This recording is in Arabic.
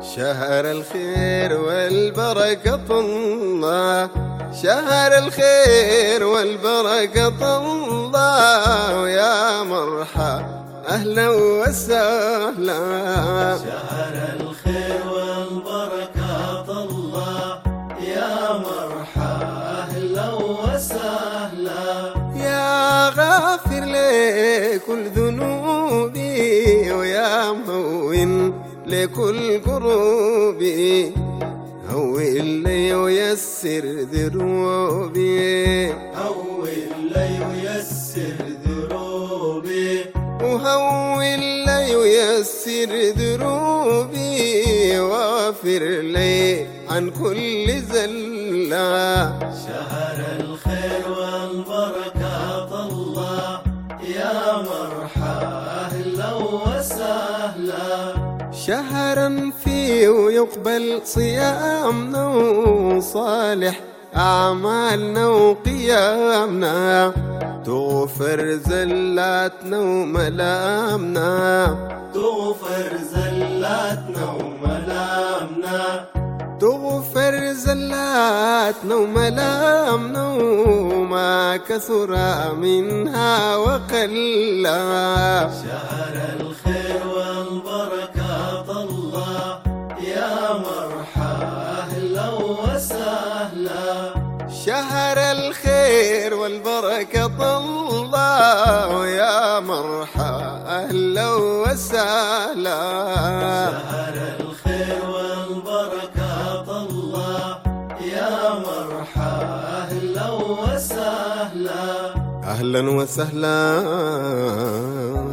شهر الخير والبركة الله، شهر الخير والبركة الله، ويا مرحبا أهلا وسهلا. شهر الخير والبركة الله، يا مرحبا أهلا وسهلا. يا غافر لكل ذنوبي، ويا مهون لكل كروبي، هون لي ويسر ذنوبي، هون لي ويسر ذنوبي، وهون لي ويسر ذنوبي، واغفر لي عن كل زلة. شهر الخير والبركة الله، يا مرحبا أهلا وسهلا. شهرا فيه يقبل صيامنا، وصالح أعمالنا وقيامنا، تغفر زلاتنا وملامنا، تغفر زلاتنا وملامنا، تغفر زلاتنا وملامنا، وما كثر منها وقلا. شهر الخير والبركة الله، يا مرحبا أهلا وسهلا. شهر الخير والبركة الله، ويا مرحبا أهلا وسهلا. شهر الخير والبركة الله، يا مرحبا أهلا وسهلا. أهلا وسهلا.